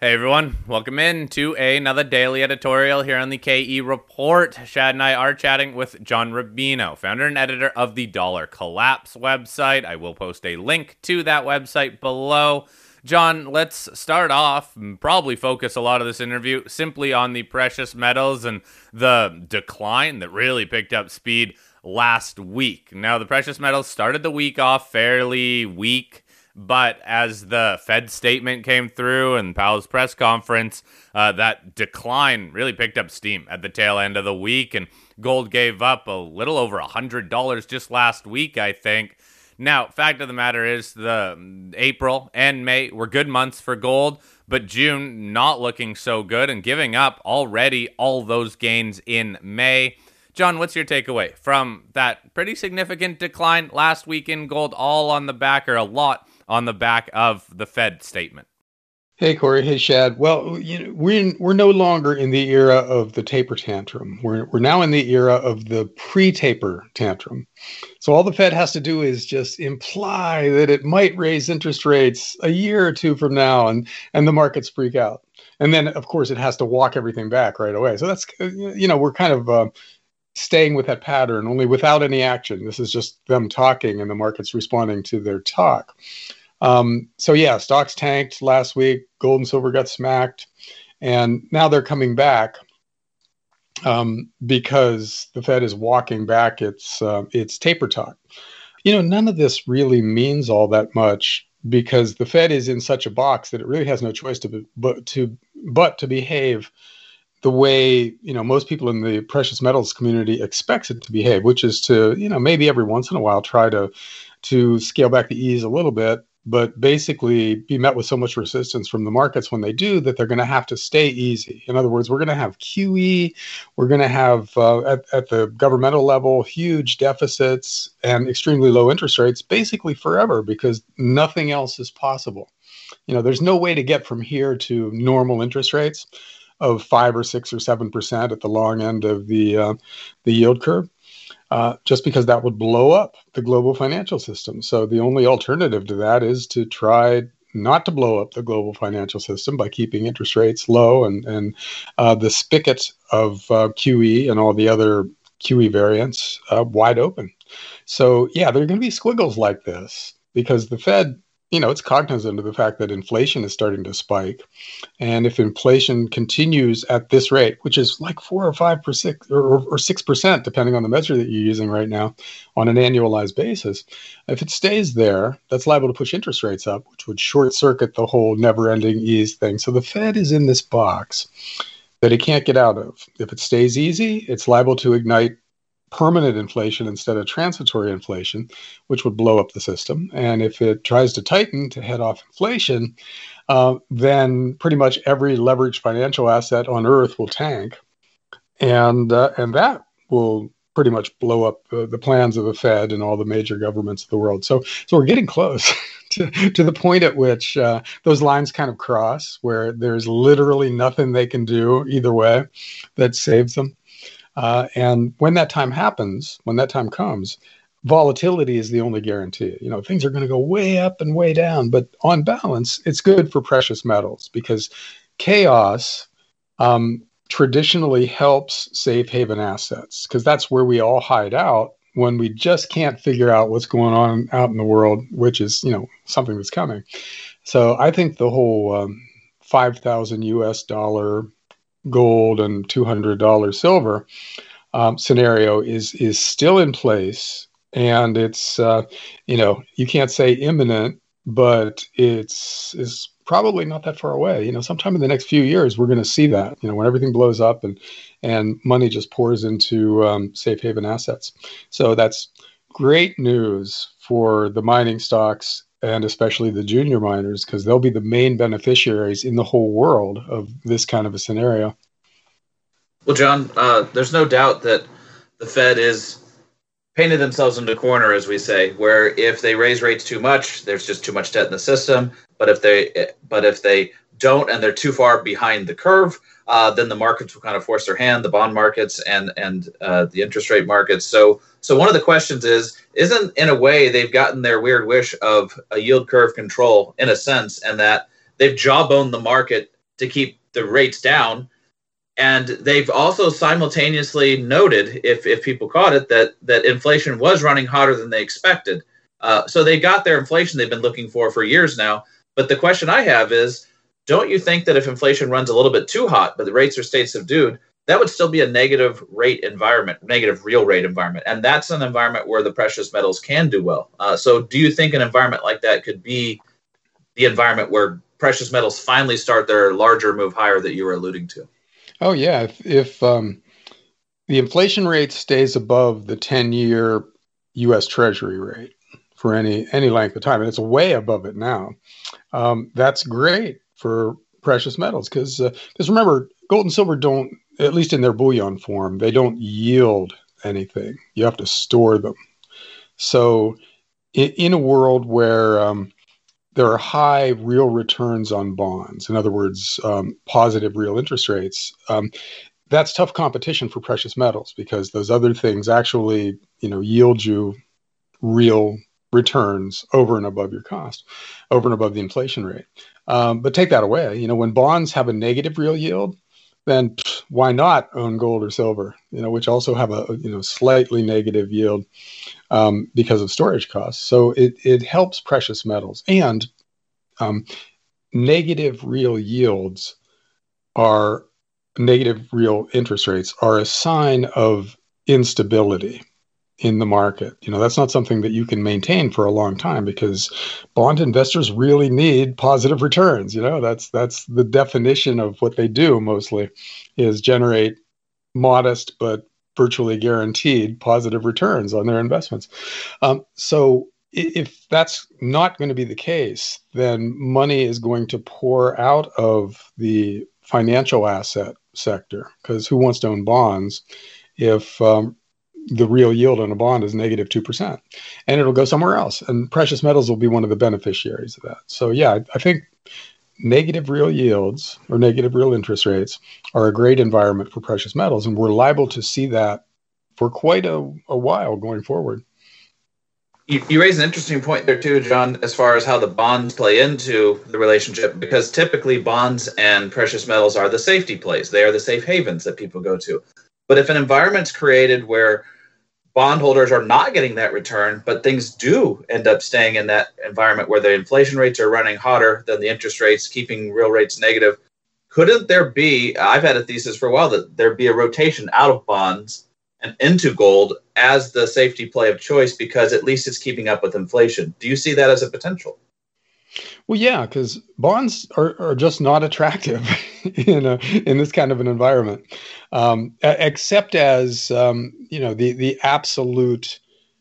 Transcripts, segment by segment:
Hey everyone, welcome in to another daily editorial here on the KE Report. Shad and I are chatting with John Rubino, founder and editor of the Dollar Collapse website. I will post a link to that website below. John, let's start off and probably focus a lot of this interview simply on the precious metals and the decline that really picked up speed last week. Now, the precious metals started the week off fairly weak, but as the Fed statement came through and Powell's press conference, that decline really picked up steam at the tail end of the week, and gold gave up a little over $100 just last week, I think. Now, fact of the matter is the April and May were good months for gold, but June not looking so good and giving up already all those gains in May. John, what's your takeaway from that pretty significant decline last week in gold, all on the back, or a lot on the back of the Fed statement? Hey, Corey. Hey, Shad. Well, we're no longer in the era of the taper tantrum. We're now in the era of the pre-taper tantrum. So all the Fed has to do is just imply that it might raise interest rates a year or two from now, and the markets freak out. And then, of course, it has to walk everything back right away. So that's, we're kind of staying with that pattern, only without any action. This is just them talking and the market's responding to their talk. Stocks tanked last week. Gold and silver got smacked, and now they're coming back because the Fed is walking back its taper talk. None of this really means all that much because the Fed is in such a box that it really has no choice but to behave the way most people in the precious metals community expects it to behave, which is to maybe every once in a while try to scale back the ease a little bit, but basically be met with so much resistance from the markets when they do that they're going to have to stay easy. In other words, we're going to have QE, we're going to have at the governmental level huge deficits and extremely low interest rates basically forever because nothing else is possible. There's no way to get from here to normal interest rates of 5 or 6 or 7% at the long end of the yield curve. Just because that would blow up the global financial system. So the only alternative to that is to try not to blow up the global financial system by keeping interest rates low and the spigot of QE and all the other QE variants wide open. So there are going to be squiggles like this because the Fed, it's cognizant of the fact that inflation is starting to spike. And if inflation continues at this rate, which is like 4 or 5% or 6%, depending on the measure that you're using right now on an annualized basis, if it stays there, that's liable to push interest rates up, which would short circuit the whole never ending ease thing. So the Fed is in this box that it can't get out of. If it stays easy, it's liable to ignite permanent inflation instead of transitory inflation, which would blow up the system. And if it tries to tighten to head off inflation, then pretty much every leveraged financial asset on earth will tank. And that will pretty much blow up the plans of the Fed and all the major governments of the world. So we're getting close to the point at which those lines kind of cross, where there's literally nothing they can do either way that saves them. And when that time comes, volatility is the only guarantee. Things are going to go way up and way down, but on balance, it's good for precious metals because chaos traditionally helps safe haven assets because that's where we all hide out when we just can't figure out what's going on out in the world, which is, something that's coming. So I think the whole 5,000 US dollar gold and $200 silver scenario is still in place, and it's you can't say imminent, but it's probably not that far away. Sometime in the next few years we're going to see that. When everything blows up and money just pours into safe haven assets. So that's great news for the mining stocks and especially the junior miners, because they'll be the main beneficiaries in the whole world of this kind of a scenario. Well, John, there's no doubt that the Fed is painted themselves into a corner, as we say, where if they raise rates too much, there's just too much debt in the system. But if they don't and they're too far behind the curve, then the markets will kind of force their hand, the bond markets and the interest rate markets. So one of the questions isn't in a way they've gotten their weird wish of a yield curve control in a sense, and that they've jawboned the market to keep the rates down. And they've also simultaneously noted, if people caught it, that inflation was running hotter than they expected. So they got their inflation they've been looking for years now. But the question I have is, don't you think that if inflation runs a little bit too hot, but the rates are stayed subdued, that would still be a negative rate environment, negative real rate environment? And that's an environment where the precious metals can do well. So do you think an environment like that could be the environment where precious metals finally start their larger move higher that you were alluding to? Oh, yeah. If the inflation rate stays above the 10-year U.S. Treasury rate for any length of time, and it's way above it now, that's great for precious metals because remember, gold and silver don't, at least in their bullion form, they don't yield anything. You have to store them. So in a world where there are high real returns on bonds, in other words, positive real interest rates, that's tough competition for precious metals because those other things actually, yield you real returns over and above your cost, over and above the inflation rate. But take that away. When bonds have a negative real yield, then why not own gold or silver, which also have a slightly negative yield because of storage costs. So it helps precious metals. And negative real yields are negative real interest rates are a sign of instability in the market. That's not something that you can maintain for a long time because bond investors really need positive returns. That's the definition of what they do mostly, is generate modest but virtually guaranteed positive returns on their investments. So if that's not going to be the case, then money is going to pour out of the financial asset sector, because who wants to own bonds if the real yield on a bond is negative 2%, and it'll go somewhere else. And precious metals will be one of the beneficiaries of that. So yeah, I think negative real yields or negative real interest rates are a great environment for precious metals. And we're liable to see that for quite a while going forward. You raise an interesting point there too, John, as far as how the bonds play into the relationship, because typically bonds and precious metals are the safety plays. They are the safe havens that people go to. But if an environment's created where bondholders are not getting that return, but things do end up staying in that environment where the inflation rates are running hotter than the interest rates, keeping real rates negative, couldn't there be, I've had a thesis for a while, that there'd be a rotation out of bonds and into gold as the safety play of choice, because at least it's keeping up with inflation. Do you see that as a potential? Well, yeah, because bonds are just not attractive in this kind of an environment, except as the absolute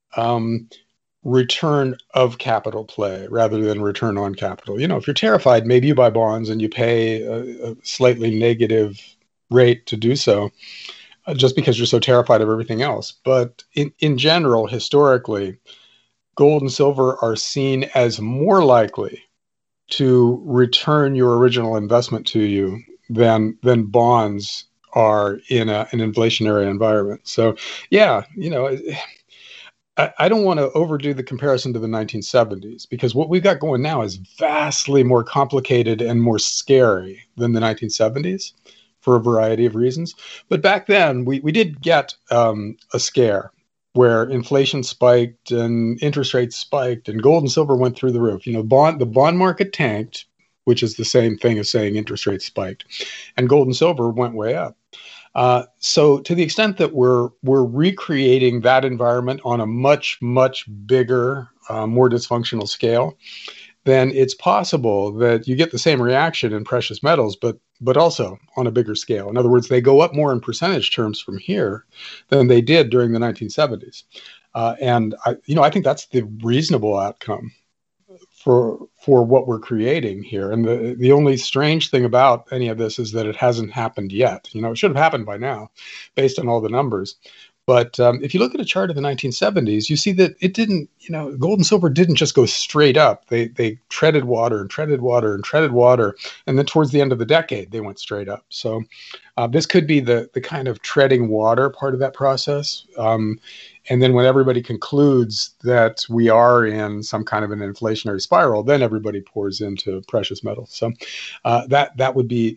return of capital play rather than return on capital. If you're terrified, maybe you buy bonds and you pay a slightly negative rate to do so, just because you're so terrified of everything else. But in general, historically, gold and silver are seen as more likely to return your original investment to you than bonds are in an inflationary environment. So, yeah, I don't want to overdo the comparison to the 1970s, because what we've got going now is vastly more complicated and more scary than the 1970s for a variety of reasons. But back then, we did get a scare where inflation spiked and interest rates spiked and gold and silver went through the roof. The bond market tanked, which is the same thing as saying interest rates spiked, and gold and silver went way up. So to the extent that we're recreating that environment on a much, much bigger, more dysfunctional scale, then it's possible that you get the same reaction in precious metals, but also on a bigger scale. In other words, they go up more in percentage terms from here than they did during the 1970s. And I think that's the reasonable outcome for what we're creating here. And the only strange thing about any of this is that it hasn't happened yet. It should have happened by now, based on all the numbers. But if you look at a chart of the 1970s, you see that it didn't, gold and silver didn't just go straight up. They treaded water and treaded water and treaded water. And then towards the end of the decade, they went straight up. So this could be the kind of treading water part of that process. And then when everybody concludes that we are in some kind of an inflationary spiral, then everybody pours into precious metals. So that would be,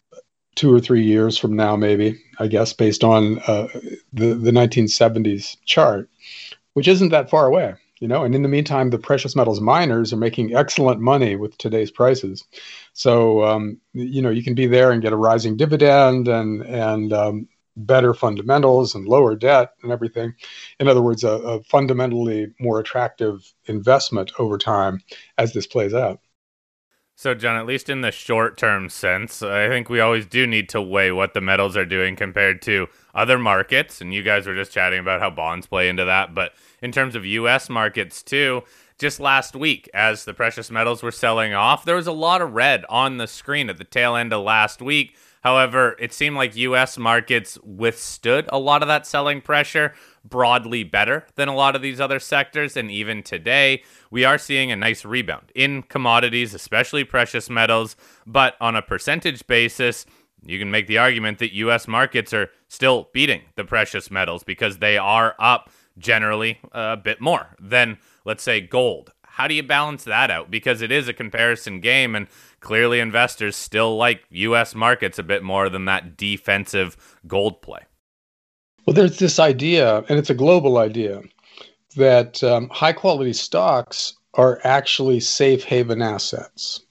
2 or 3 years from now, maybe, I guess, based on the 1970s chart, which isn't that far away, And in the meantime, the precious metals miners are making excellent money with today's prices. So, you can be there and get a rising dividend and better fundamentals and lower debt and everything. In other words, a fundamentally more attractive investment over time as this plays out. So, John, at least in the short-term sense, I think we always do need to weigh what the metals are doing compared to other markets. And you guys were just chatting about how bonds play into that. But in terms of U.S. markets, too, just last week, as the precious metals were selling off, there was a lot of red on the screen at the tail end of last week. However, it seemed like U.S. markets withstood a lot of that selling pressure broadly better than a lot of these other sectors. And even today, we are seeing a nice rebound in commodities, especially precious metals. But on a percentage basis, you can make the argument that U.S. markets are still beating the precious metals because they are up generally a bit more than, let's say, gold. How do you balance that out? Because it is a comparison game, and clearly investors still like U.S. markets a bit more than that defensive gold play. Well, there's this idea, and it's a global idea, that high-quality stocks are actually safe haven assets.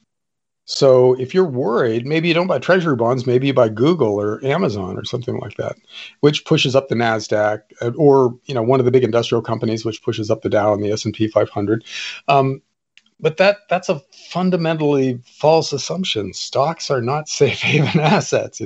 So if you're worried, maybe you don't buy treasury bonds, maybe you buy Google or Amazon or something like that, which pushes up the NASDAQ, or one of the big industrial companies, which pushes up the Dow and the S&P 500. But that's a fundamentally false assumption. Stocks are not safe haven assets. A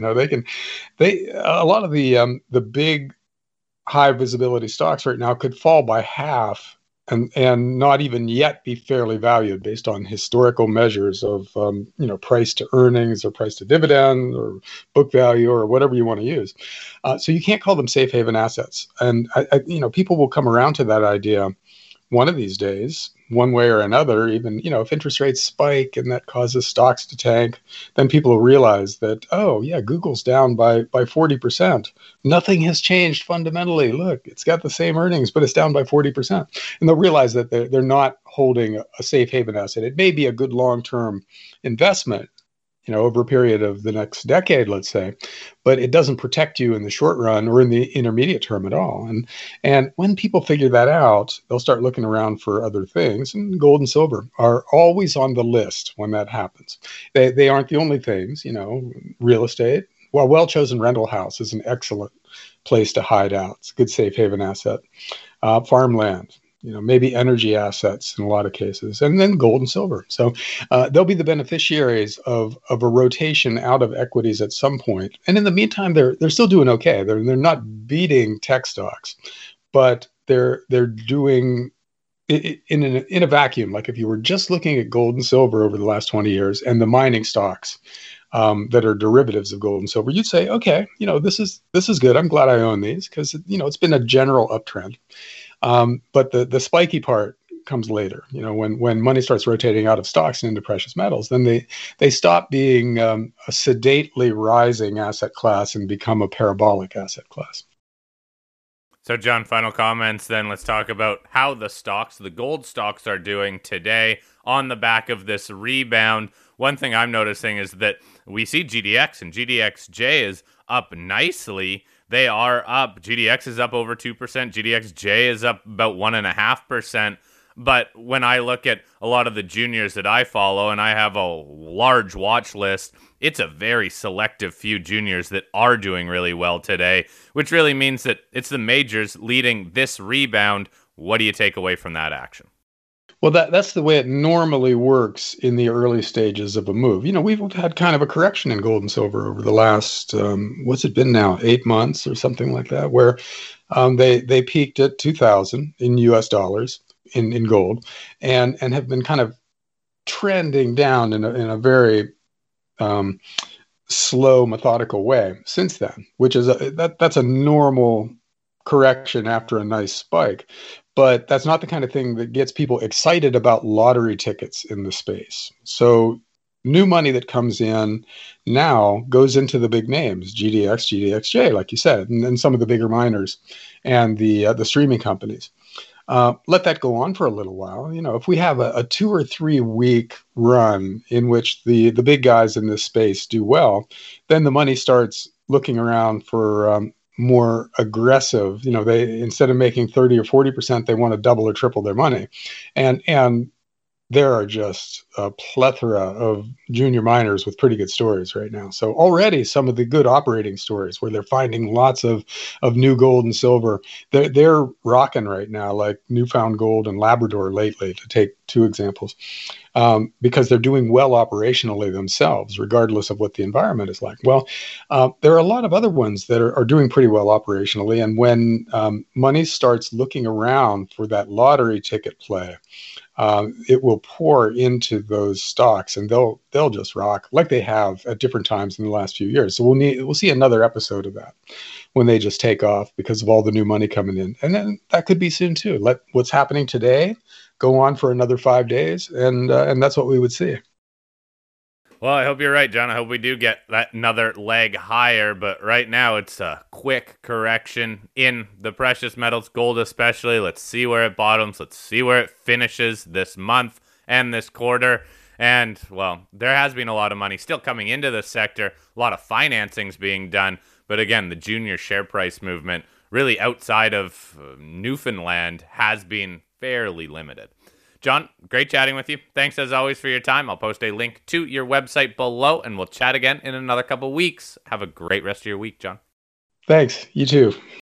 lot of the big high visibility stocks right now could fall by half and not even yet be fairly valued based on historical measures of price to earnings or price to dividend or book value or whatever you want to use. So you can't call them safe haven assets. And people will come around to that idea one of these days, one way or another. Even if interest rates spike and that causes stocks to tank, then people will realize that, oh yeah, Google's down by 40%. Nothing has changed fundamentally. Look, it's got the same earnings, but it's down by 40%. And they'll realize that they're not holding a safe haven asset. It may be a good long-term investment, over a period of the next decade, let's say, but it doesn't protect you in the short run or in the intermediate term at all. And when people figure that out, they'll start looking around for other things, and gold and silver are always on the list when that happens. They aren't the only things, real estate. Well, well-chosen rental house is an excellent place to hide out. It's a good safe haven asset. Farmland. Maybe energy assets in a lot of cases, and then gold and silver. So they'll be the beneficiaries of a rotation out of equities at some point. And in the meantime, they're still doing okay. They're not beating tech stocks, but they're doing in a vacuum. Like if you were just looking at gold and silver over the last 20 years and the mining stocks that are derivatives of gold and silver, you'd say, okay, this is good. I'm glad I own these because it's been a general uptrend. But the spiky part comes later. When money starts rotating out of stocks and into precious metals, then they stop being a sedately rising asset class and become a parabolic asset class. So, John, final comments then. Let's talk about how the gold stocks are doing today on the back of this rebound. One thing I'm noticing is that we see GDX, and GDXJ is up nicely. They are up. GDX is up over 2%. GDXJ is up about 1.5%. But when I look at a lot of the juniors that I follow, and I have a large watch list, it's a very selective few juniors that are doing really well today, which really means that it's the majors leading this rebound. What do you take away from that action? Well, that's the way it normally works in the early stages of a move. We've had kind of a correction in gold and silver over the last, what's it been now, 8 months or something like that, where they peaked at 2,000 in US dollars in gold and have been kind of trending down in a very slow, methodical way since then, which is that's a normal correction after a nice spike. But that's not the kind of thing that gets people excited about lottery tickets in the space. So new money that comes in now goes into the big names, GDX, GDXJ, like you said, and then some of the bigger miners and the streaming companies. Let that go on for a little while. If we have a 2 or 3 week run in which the big guys in this space do well, then the money starts looking around for more aggressive. They, instead of making 30 or 40%, they want to double or triple their money, and there are just a plethora of junior miners with pretty good stories right now. So already some of the good operating stories where they're finding lots of new gold and silver, they're rocking right now, like Newfound Gold and Labrador lately, to take 2 examples, because they're doing well operationally themselves, regardless of what the environment is like. Well, there are a lot of other ones that are doing pretty well operationally. And when money starts looking around for that lottery ticket play, it will pour into those stocks, and they'll just rock like they have at different times in the last few years. So we'll see another episode of that when they just take off because of all the new money coming in, and then that could be soon too. Let what's happening today go on for another 5 days, and that's what we would see. Well, I hope you're right, John. I hope we do get that another leg higher, but right now it's a quick correction in the precious metals, gold especially. Let's see where it bottoms. Let's see where it finishes this month and this quarter. And, well, there has been a lot of money still coming into this sector, a lot of financings being done. But again, the junior share price movement, really outside of Newfoundland, has been fairly limited. John, great chatting with you. Thanks as always for your time. I'll post a link to your website below, and we'll chat again in another couple weeks. Have a great rest of your week, John. Thanks. You too.